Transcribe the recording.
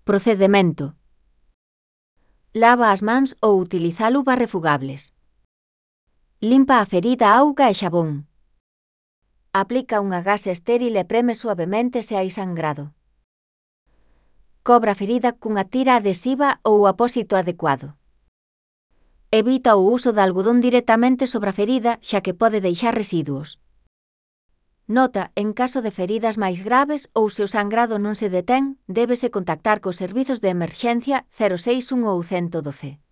Procedemento. Lava as mans ou utiliza luvas refugables. Limpa a ferida a auga e xabón. Aplica unha gasa estéril e preme suavemente se hai sangrado. Cobra a ferida cunha tira adhesiva ou apósito adecuado. Evita o uso de algodón directamente sobre a ferida, xa que pode deixar residuos. Nota, en caso de feridas máis graves ou se o sangrado non se detén, débese contactar cos servizos de emerxencia 061 ou 112.